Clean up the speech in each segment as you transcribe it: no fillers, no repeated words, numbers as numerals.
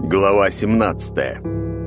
Глава 17.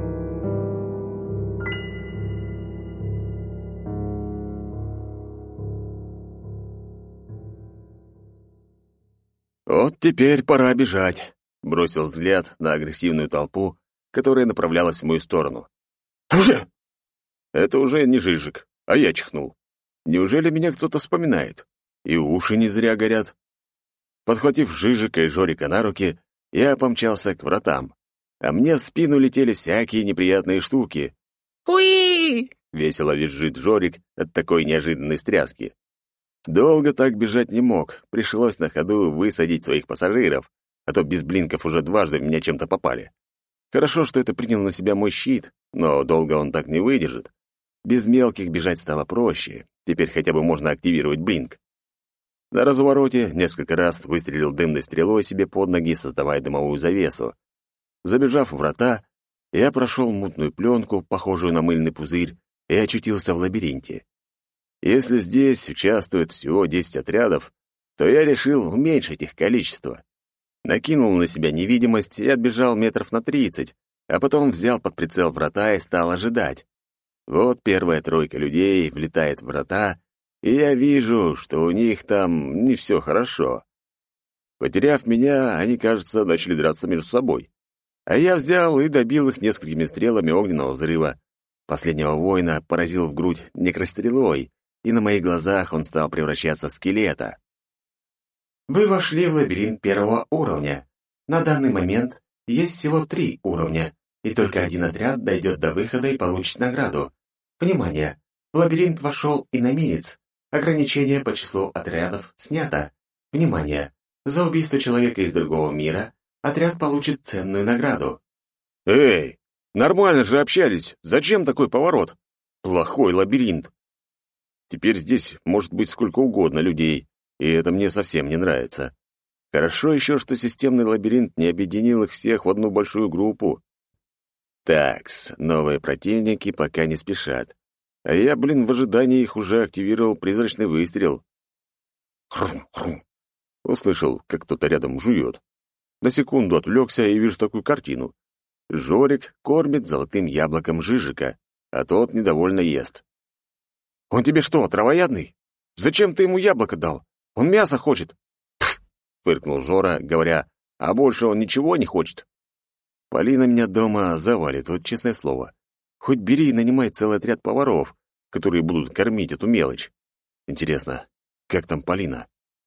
Вот теперь пора бежать, бросил взгляд на агрессивную толпу, которая направлялась в мою сторону. Уже! Это уже не Жижик, а я чихнул. Неужели меня кто-то вспоминает? И уши не зря горят. Подхватив Жижика и Жорика на руки, я помчался к вратам. А мне в спину летели всякие неприятные штуки. «Уи!» — весело визжит Жорик от такой неожиданной стряски. Долго так бежать не мог, пришлось на ходу высадить своих пассажиров, а то без блинков уже дважды в меня чем-то попали. Хорошо, что это принял на себя мой щит, но долго он так не выдержит. Без мелких бежать стало проще, теперь хотя бы можно активировать блинк. На развороте несколько раз выстрелил дымной стрелой себе под ноги, создавая дымовую завесу. Забежав в врата, я прошел мутную пленку, похожую на мыльный пузырь, и очутился в лабиринте. Если здесь участвует всего 10 отрядов, то я решил уменьшить их количество. Накинул на себя невидимость и отбежал метров на 30, а потом взял под прицел врата и стал ожидать. Вот первая тройка людей влетает в врата, и я вижу, что у них там не все хорошо. Потеряв меня, они, кажется, начали драться между собой. А я взял и добил их несколькими стрелами огненного взрыва. Последнего воина поразил в грудь некрострелой, и на моих глазах он стал превращаться в скелета. Вы вошли в лабиринт первого уровня. На данный момент есть всего 3 уровня, и только один отряд дойдет до выхода и получит награду. Внимание! В лабиринт вошел иномирец. Ограничение по числу отрядов снято. Внимание! За убийство человека из другого мира отряд получит ценную награду. Эй, нормально же общались. Зачем такой поворот? Плохой лабиринт. Теперь здесь может быть сколько угодно людей, и это мне совсем не нравится. Хорошо еще, что системный лабиринт не объединил их всех в одну большую группу. Такс, новые противники пока не спешат. А я, в ожидании их уже активировал призрачный выстрел. Хрум-хрум. Услышал, как кто-то рядом жует. На секунду отвлекся и вижу такую картину. Жорик кормит золотым яблоком Жижика, а тот недовольно ест. «Он тебе что, травоядный? Зачем ты ему яблоко дал? Он мясо хочет!» «Пф!» — фыркнул Жора, говоря, «а больше он ничего не хочет». Полина меня дома завалит, вот честное слово. Хоть бери и нанимай целый отряд поваров, которые будут кормить эту мелочь. Интересно, как там Полина?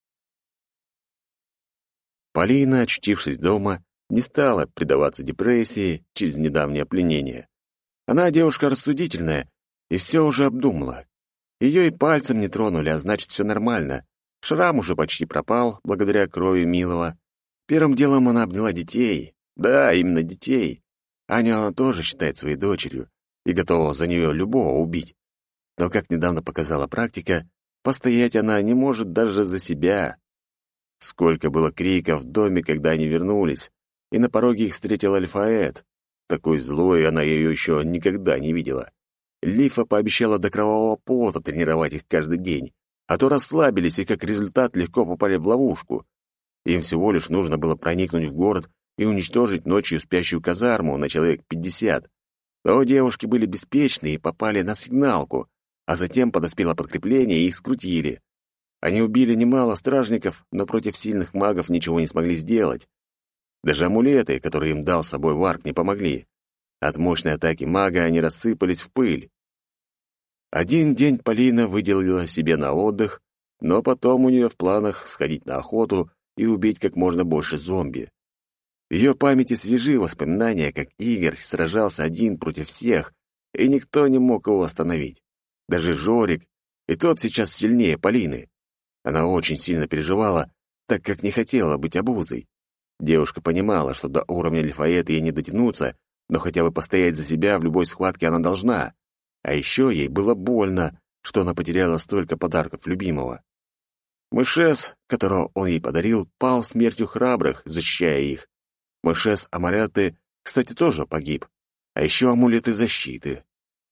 Полина, очутившись дома, не стала предаваться депрессии через недавнее пленение. Она девушка рассудительная и все уже обдумала. Ее и пальцем не тронули, а значит, все нормально. Шрам уже почти пропал, благодаря крови милого. Первым делом она обняла детей. Да, именно детей. Аню она тоже считает своей дочерью и готова за нее любого убить. Но, как недавно показала практика, постоять она не может даже за себя. Сколько было криков в доме, когда они вернулись, и на пороге их встретил Альфаэт. Такой злой она ее еще никогда не видела. Лифа пообещала до кровавого пота тренировать их каждый день, а то расслабились и, как результат, легко попали в ловушку. Им всего лишь нужно было проникнуть в город и уничтожить ночью спящую казарму на человек 50. Но девушки были беспечны и попали на сигналку, а затем подоспело подкрепление и их скрутили. Они убили немало стражников, но против сильных магов ничего не смогли сделать. Даже амулеты, которые им дал с собой Варк, не помогли. От мощной атаки мага они рассыпались в пыль. Один день Полина выделила себе на отдых, но потом у нее в планах сходить на охоту и убить как можно больше зомби. В ее памяти свежи воспоминания, как Игорь сражался один против всех, и никто не мог его остановить. Даже Жорик, и тот сейчас сильнее Полины. Она очень сильно переживала, так как не хотела быть обузой. Девушка понимала, что до уровня Лифаэта ей не дотянуться, но хотя бы постоять за себя в любой схватке она должна. А еще ей было больно, что она потеряла столько подарков любимого. Мышес, которого он ей подарил, пал смертью храбрых, защищая их. Мышес Амаряты, кстати, тоже погиб. А еще амулеты защиты.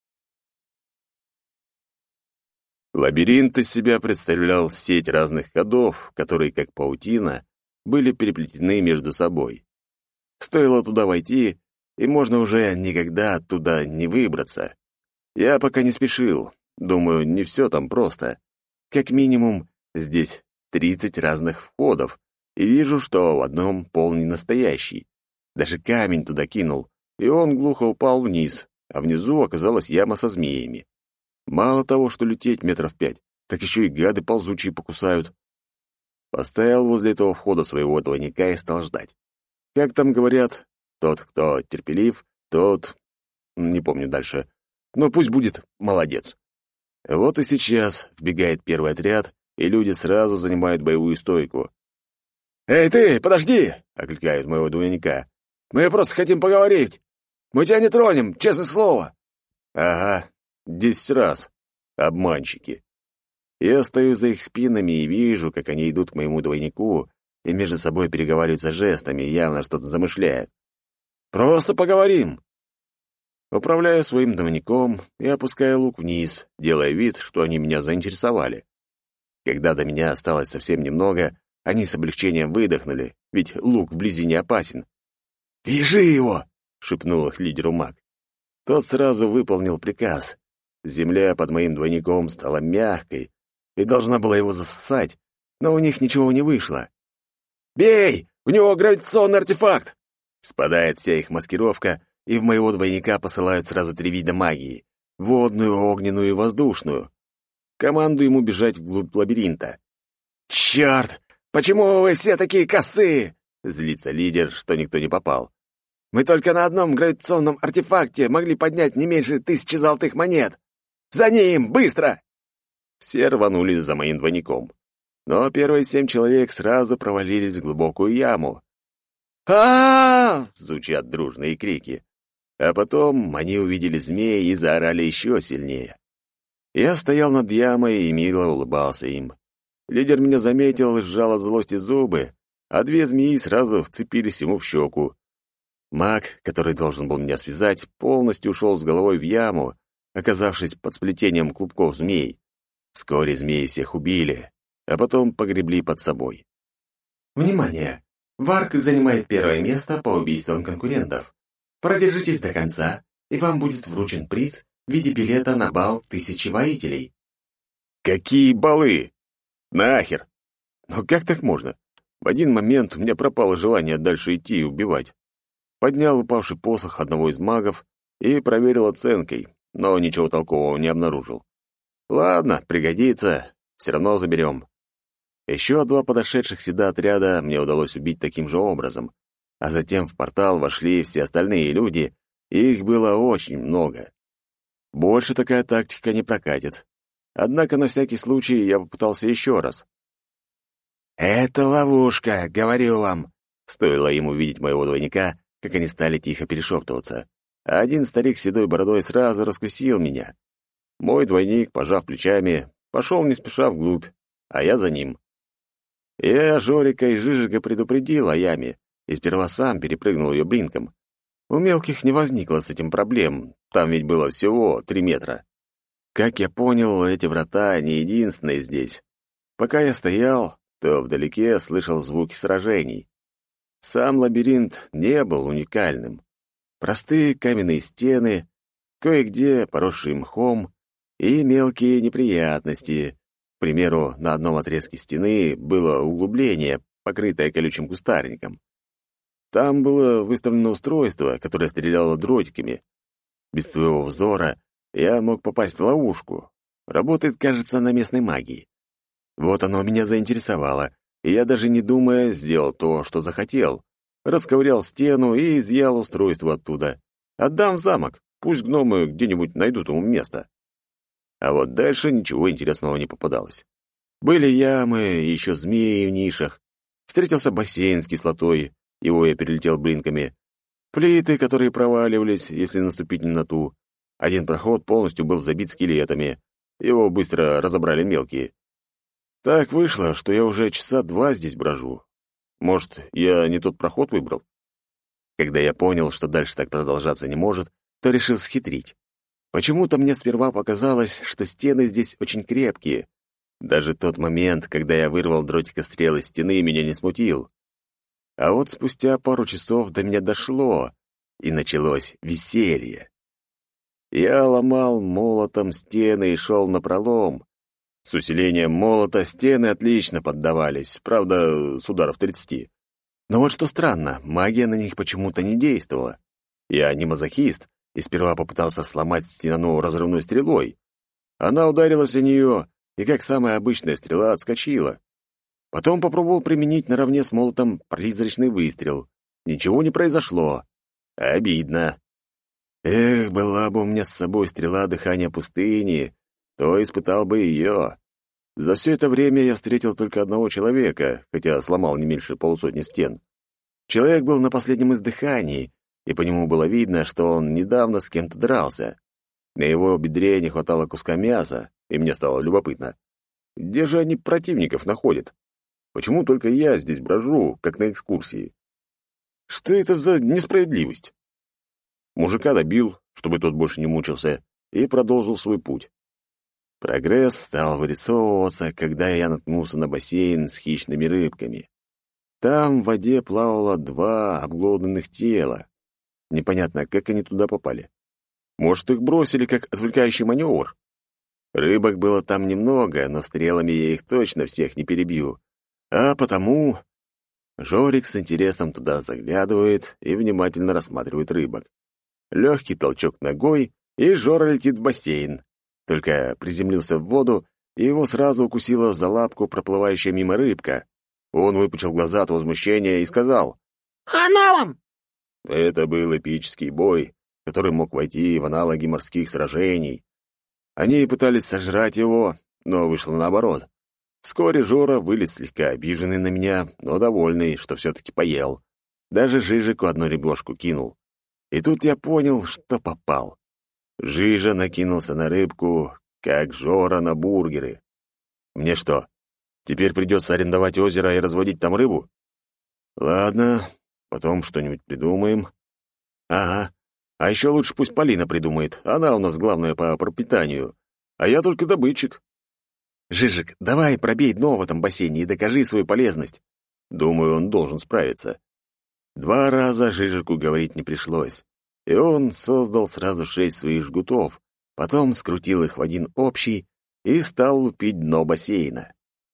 Лабиринт из себя представлял сеть разных ходов, которые, как паутина, были переплетены между собой. Стоило туда войти, и можно уже никогда оттуда не выбраться. Я пока не спешил. Думаю, не все там просто. Как минимум, здесь 30 разных входов, и вижу, что в одном пол не настоящий. Даже камень туда кинул, и он глухо упал вниз, а внизу оказалась яма со змеями. Мало того, что лететь метров 5, так еще и гады ползучие покусают. Поставил возле этого входа своего двойника и стал ждать. Как там говорят, тот, кто терпелив, тот... Не помню дальше. Но пусть будет молодец. Вот и сейчас вбегает первый отряд, и люди сразу занимают боевую стойку. «Эй, ты, подожди!» — окликают моего двойника. «Мы просто хотим поговорить. Мы тебя не тронем, честное слово!» «Ага, 10 раз. Обманщики». Я стою за их спинами и вижу, как они идут к моему двойнику и между собой переговариваются жестами, явно что-то замышляют. «Просто поговорим!» Управляю своим двойником и опускаю лук вниз, делая вид, что они меня заинтересовали. Когда до меня осталось совсем немного, они с облегчением выдохнули, ведь лук вблизи не опасен. «Вяжи его!» — шепнул их лидеру маг. Тот сразу выполнил приказ. Земля под моим двойником стала мягкой и должна была его засосать, но у них ничего не вышло. «Бей! У него гравитационный артефакт!» Спадает вся их маскировка, и в моего двойника посылают сразу 3 вида магии — водную, огненную и воздушную. Команду ему бежать вглубь лабиринта. «Черт! Почему вы все такие косые?» — злится лидер, что никто не попал. «Мы только на одном гравитационном артефакте могли поднять не меньше 1000 золотых монет! За ним! Быстро!» Все рванулись за моим двойником. Но первые 7 человек сразу провалились в глубокую яму. а звучат дружные крики. А потом они увидели змеи и заорали еще сильнее. Я стоял над ямой и мило улыбался им. Лидер меня заметил и сжал от злости зубы, а 2 змеи сразу вцепились ему в щеку. Маг, который должен был меня связать, полностью ушел с головой в яму, оказавшись под сплетением клубков змей. Вскоре змеи всех убили, а потом погребли под собой. Внимание! Варк занимает первое место по убийствам конкурентов. Продержитесь до конца, и вам будет вручен приз в виде билета на бал 1000 воителей. Какие балы? Нахер! Ну как так можно? В один момент у меня пропало желание дальше идти и убивать. Поднял упавший посох одного из магов и проверил оценкой, но ничего толкового не обнаружил. Ладно, пригодится, все равно заберем. Еще 2 подошедших сюда отряда мне удалось убить таким же образом, а затем в портал вошли все остальные люди, и их было очень много. Больше такая тактика не прокатит. Однако на всякий случай я попытался еще раз. «Это ловушка, говорю вам!» Стоило им увидеть моего двойника, как они стали тихо перешептываться. А один старик с седой бородой сразу раскусил меня. Мой двойник, пожав плечами, пошел не спеша вглубь, а я за ним. Я Жорика и Жижика предупредил о яме, и сперва сам перепрыгнул ее блинком. У мелких не возникло с этим проблем, там ведь было всего 3 метра. Как я понял, эти врата не единственные здесь. Пока я стоял, то вдалеке слышал звуки сражений. Сам лабиринт не был уникальным. Простые каменные стены, кое-где поросшие мхом, и мелкие неприятности. К примеру, на одном отрезке стены было углубление, покрытое колючим кустарником. Там было выставлено устройство, которое стреляло дротиками. Без своего взора я мог попасть в ловушку. Работает, кажется, на местной магии. Вот оно меня заинтересовало, и я, даже не думая, сделал то, что захотел. Расковырял стену и изъял устройство оттуда. Отдам в замок, пусть гномы где-нибудь найдут ему место. А вот дальше ничего интересного не попадалось. Были ямы, еще змеи в нишах. Встретился бассейн с кислотой, его я перелетел блинками. Плиты, которые проваливались, если наступить не на ту. Один проход полностью был забит скелетами. Его быстро разобрали мелкие. Так вышло, что я уже часа 2 здесь брожу. Может, я не тот проход выбрал? Когда я понял, что дальше так продолжаться не может, то решил схитрить. Почему-то мне сперва показалось, что стены здесь очень крепкие. Даже тот момент, когда я вырвал дротика стрел из стены, меня не смутил. А вот спустя пару часов до меня дошло, и началось веселье. Я ломал молотом стены и шел напролом. С усилением молота стены отлично поддавались, правда, с ударов 30. Но вот что странно, магия на них почему-то не действовала. Я не мазохист, и сперва попытался сломать стену разрывной стрелой. Она ударилась о нее, и как самая обычная стрела отскочила. Потом попробовал применить наравне с молотом призрачный выстрел. Ничего не произошло. Обидно. Эх, была бы у меня с собой стрела дыхания пустыни, то испытал бы ее. За все это время я встретил только одного человека, хотя сломал не меньше полусотни стен. Человек был на последнем издыхании, и по нему было видно, что он недавно с кем-то дрался. На его бедре не хватало куска мяса, и мне стало любопытно. Где же они противников находят? Почему только я здесь брожу, как на экскурсии? Что это за несправедливость? Мужика добил, чтобы тот больше не мучился, и продолжил свой путь. Прогресс стал вырисовываться, когда я наткнулся на бассейн с хищными рыбками. Там в воде плавало 2 обглоданных тела. Непонятно, как они туда попали. Может, их бросили как отвлекающий маневр? Рыбок было там немного, но стрелами я их точно всех не перебью. А потому... Жорик с интересом туда заглядывает и внимательно рассматривает рыбок. Легкий толчок ногой, и Жора летит в бассейн. Только приземлился в воду, и его сразу укусила за лапку проплывающая мимо рыбка. Он выпучил глаза от возмущения и сказал: «Хана вам!» Это был эпический бой, который мог войти в аналоги морских сражений. Они пытались сожрать его, но вышло наоборот. Вскоре Жора вылез слегка обиженный на меня, но довольный, что все-таки поел. Даже Жижику одну ребешку кинул. И тут я понял, что попал. Жижа накинулся на рыбку, как Жора на бургеры. Мне что, теперь придется арендовать озеро и разводить там рыбу? Ладно, потом что-нибудь придумаем. Ага, а еще лучше пусть Полина придумает. Она у нас главная по пропитанию, а я только добытчик. Жижик, давай пробей дно в этом бассейне и докажи свою полезность. Думаю, он должен справиться. 2 раза Жижику говорить не пришлось, и он создал сразу 6 своих жгутов, потом скрутил их в один общий и стал лупить дно бассейна.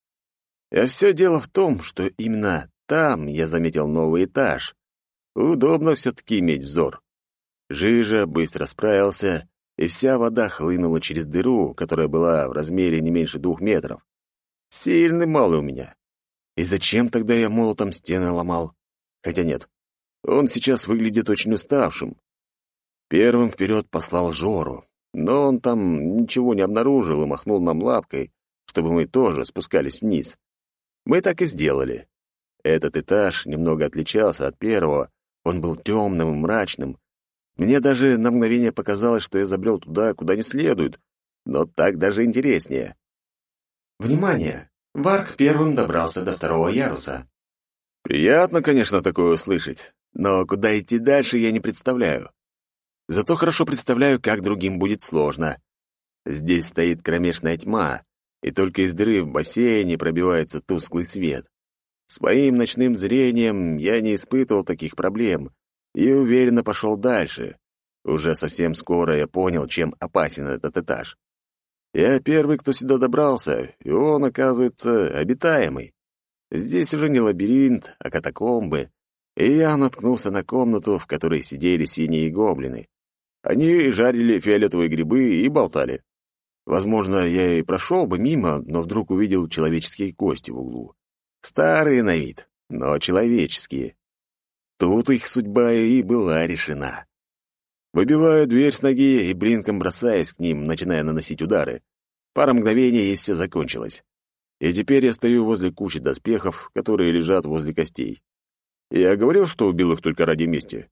А все дело в том, что именно там я заметил новый этаж. Удобно все-таки иметь взор. Жижа быстро справился, и вся вода хлынула через дыру, которая была в размере не меньше 2 метров. Сильный малый у меня. И зачем тогда я молотом стены ломал? Хотя нет, он сейчас выглядит очень уставшим. Первым вперед послал Жору, но он там ничего не обнаружил и махнул нам лапкой, чтобы мы тоже спускались вниз. Мы так и сделали. Этот этаж немного отличался от первого, он был темным и мрачным. Мне даже на мгновение показалось, что я забрел туда, куда не следует, но так даже интереснее. Внимание! Варк первым добрался до 2-го яруса. Приятно, конечно, такое услышать, но куда идти дальше, я не представляю. Зато хорошо представляю, как другим будет сложно. Здесь стоит кромешная тьма, и только из дыры в бассейне пробивается тусклый свет. С моим ночным зрением я не испытывал таких проблем и уверенно пошел дальше. Уже совсем скоро я понял, чем опасен этот этаж. Я первый, кто сюда добрался, и он, оказывается, обитаемый. Здесь уже не лабиринт, а катакомбы, и я наткнулся на комнату, в которой сидели синие гоблины. Они жарили фиолетовые грибы и болтали. Возможно, я и прошел бы мимо, но вдруг увидел человеческие кости в углу. Старые на вид, но человеческие. Тут их судьба и была решена. Выбиваю дверь с ноги и блинком бросаюсь к ним, начиная наносить удары. Пара мгновений, и все закончилось. И теперь я стою возле кучи доспехов, которые лежат возле костей. Я говорил, что убил их только ради мести.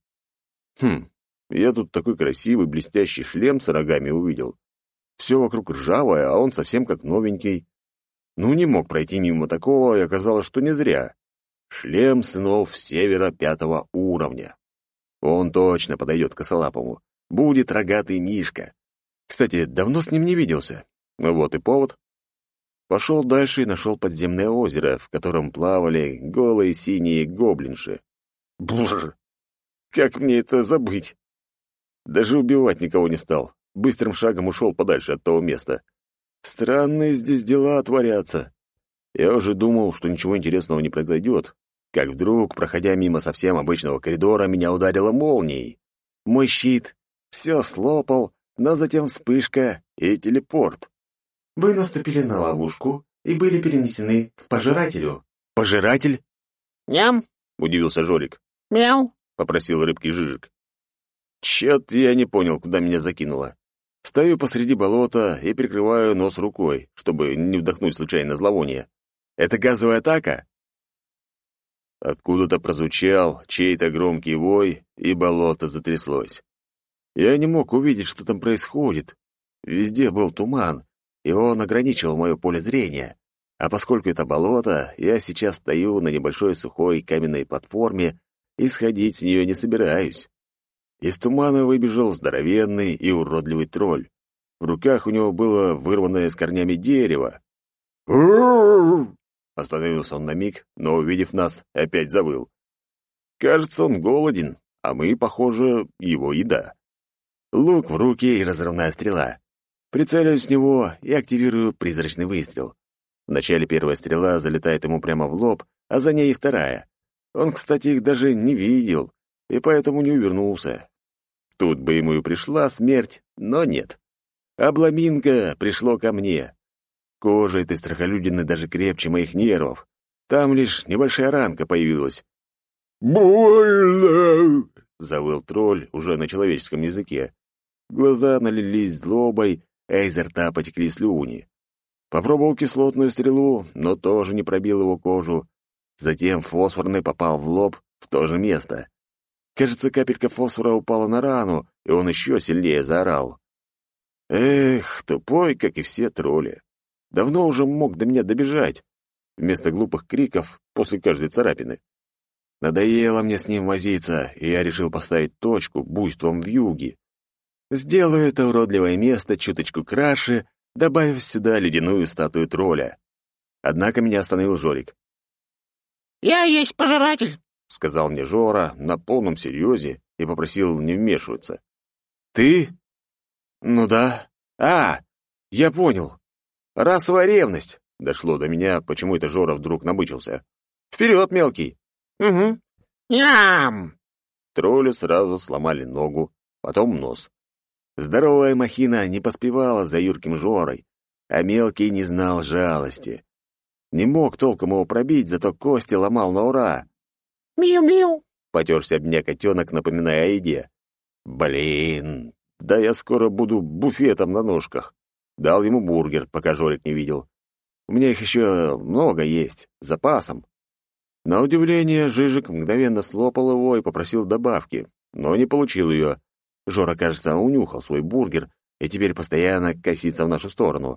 Я тут такой красивый блестящий шлем с рогами увидел. Все вокруг ржавое, а он совсем как новенький. Ну, не мог пройти мимо такого, и оказалось, что не зря. Шлем сынов Севера 5-го уровня. Он точно подойдет косолапому. Будет рогатый Мишка. Кстати, давно с ним не виделся. Вот и повод. Пошел дальше и нашел подземное озеро, в котором плавали голые синие гоблинши. Бррр! Как мне это забыть? Даже убивать никого не стал. Быстрым шагом ушел подальше от того места. Странные здесь дела творятся. Я уже думал, что ничего интересного не произойдет, как вдруг, проходя мимо совсем обычного коридора, меня ударило молнией. Мой щит все слопал, но затем вспышка и телепорт. Вы наступили на ловушку и были перенесены к пожирателю. «Пожиратель?» «Ням!» — удивился Жорик. «Мяу!» — попросил рыбки Жижик. Чё-то я не понял, куда меня закинуло. Стою посреди болота и прикрываю нос рукой, чтобы не вдохнуть случайно зловоние. Это газовая атака? Откуда-то прозвучал чей-то громкий вой, и болото затряслось. Я не мог увидеть, что там происходит. Везде был туман, и он ограничивал мое поле зрения. А поскольку это болото, я сейчас стою на небольшой сухой каменной платформе и сходить с нее не собираюсь. Из тумана выбежал здоровенный и уродливый тролль. В руках у него было вырванное с корнями дерево. Остановился он на миг, но, увидев нас, опять завыл. Кажется, он голоден, а мы, похоже, его еда. Лук в руки и разрывная стрела. Прицеливаюсь в него и активирую призрачный выстрел. Вначале первая стрела залетает ему прямо в лоб, а за ней и вторая. Он, кстати, их даже не видел, и поэтому не увернулся. Тут бы ему и пришла смерть, но нет. Обламинка пришло ко мне. Кожа этой страхолюдины даже крепче моих нервов. Там лишь небольшая ранка появилась. «Больно!» — завыл тролль уже на человеческом языке. Глаза налились злобой, а изо рта потекли слюни. Попробовал кислотную стрелу, но тоже не пробил его кожу. Затем фосфорный попал в лоб в то же место. Кажется, капелька фосфора упала на рану, и он еще сильнее заорал. Эх, тупой, как и все тролли. Давно уже мог до меня добежать. Вместо глупых криков после каждой царапины. Надоело мне с ним возиться, и я решил поставить точку буйством вьюги. Сделаю это уродливое место чуточку краше, добавив сюда ледяную статую тролля. Однако меня остановил Жорик. «Я есть пожиратель!» — сказал мне Жора на полном серьезе и попросил не вмешиваться. «Ты? Ну да. Я понял. Расовая ревность!» — дошло до меня, почему это Жора вдруг набычился. «Вперед, мелкий!» «Угу. Ням!» Троллю сразу сломали ногу, потом нос. Здоровая махина не поспевала за юрким Жорой, а мелкий не знал жалости. Не мог толком его пробить, зато кости ломал на ура. «Миу-миу!» — потерся об меня котенок, напоминая о еде. «Блин, да я скоро буду буфетом на ножках». Дал ему бургер, пока Жорик не видел. У меня их еще много есть, с запасом. На удивление, Жижик мгновенно слопал его и попросил добавки, но не получил ее. Жора, кажется, унюхал свой бургер и теперь постоянно косится в нашу сторону.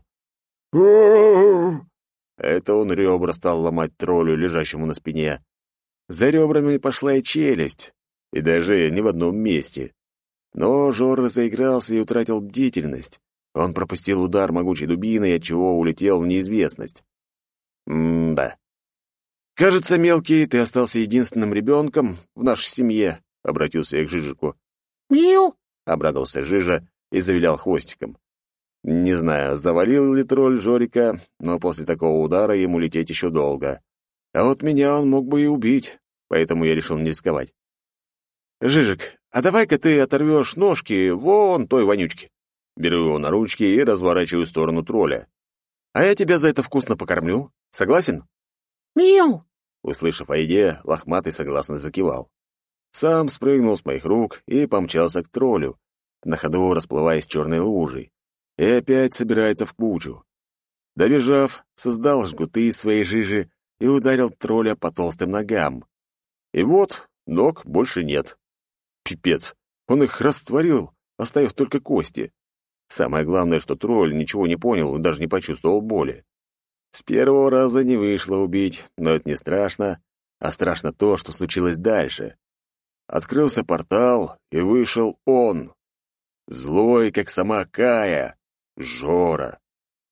Это он ребра стал ломать троллю, лежащему на спине. За ребрами пошла и челюсть, и даже не в одном месте. Но Жора заигрался и утратил бдительность. Он пропустил удар могучей дубиной, отчего улетел в неизвестность. Да. «Кажется, мелкий, ты остался единственным ребенком в нашей семье», — обратился я к Жижику. «Миу!» — обрадовался Жижа и завилял хвостиком. Не знаю, завалил ли тролль Жорика, но после такого удара ему лететь еще долго. А вот меня он мог бы и убить, поэтому я решил не рисковать. «Жижик, а давай-ка ты оторвешь ножки вон той вонючки». Беру его на ручки и разворачиваю в сторону тролля. «А я тебя за это вкусно покормлю. Согласен?» «Миу!» Услышав о еде, лохматый согласно закивал. Сам спрыгнул с моих рук и помчался к троллю, на ходу расплываясь черной лужей, и опять собирается в кучу. Добежав, создал жгуты из своей жижи и ударил тролля по толстым ногам. И вот ног больше нет. Пипец, он их растворил, оставив только кости. Самое главное, что тролль ничего не понял и даже не почувствовал боли. С первого раза не вышло убить, но это не страшно, а страшно то, что случилось дальше. Открылся портал, и вышел он. Злой, как сама Кая, Жора.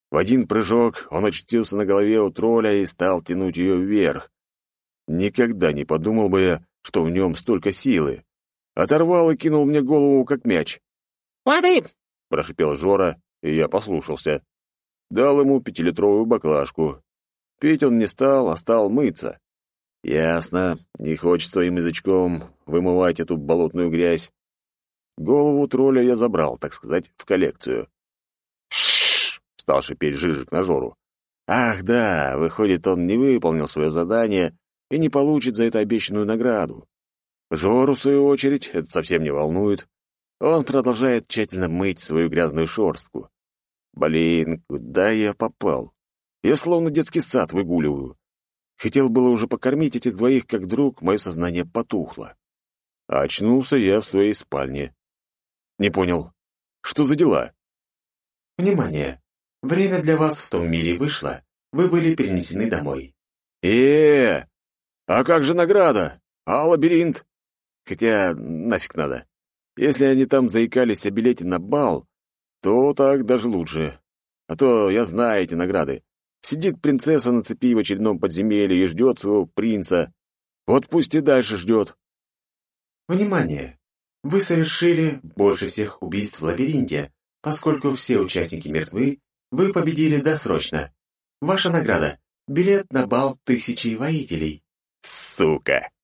В один прыжок он очутился на голове у тролля и стал тянуть ее вверх. Никогда не подумал бы я, что в нем столько силы. Оторвал и кинул мне голову, как мяч. «Воды!» — прошипел Жора, и я послушался. Дал ему 5-литровую баклажку. Пить он не стал, а стал мыться. Ясно, не хочет своим язычком вымывать эту болотную грязь. Голову тролля я забрал, так сказать, в коллекцию. «Ш-ш-ш!» — стал шипеть Жижик на Жору. Ах да, выходит, он не выполнил свое задание и не получит за это обещанную награду. Жору, в свою очередь, это совсем не волнует. Он продолжает тщательно мыть свою грязную шерстку. Блин, куда я попал? Я словно детский сад выгуливаю. Хотел было уже покормить этих двоих, как вдруг мое сознание потухло. А очнулся я в своей спальне. Не понял, что за дела? Внимание! Время для вас в том мире вышло. Вы были перенесены домой. А как же награда? А лабиринт? Хотя нафиг надо. Если они там заикались о билете на бал, то так даже лучше. А то я знаю эти награды. Сидит принцесса на цепи в очередном подземелье и ждет своего принца. Вот пусть и дальше ждет. Внимание! Вы совершили больше всех убийств в лабиринте. Поскольку все участники мертвы, вы победили досрочно. Ваша награда — билет на бал 1000 воителей. Сука!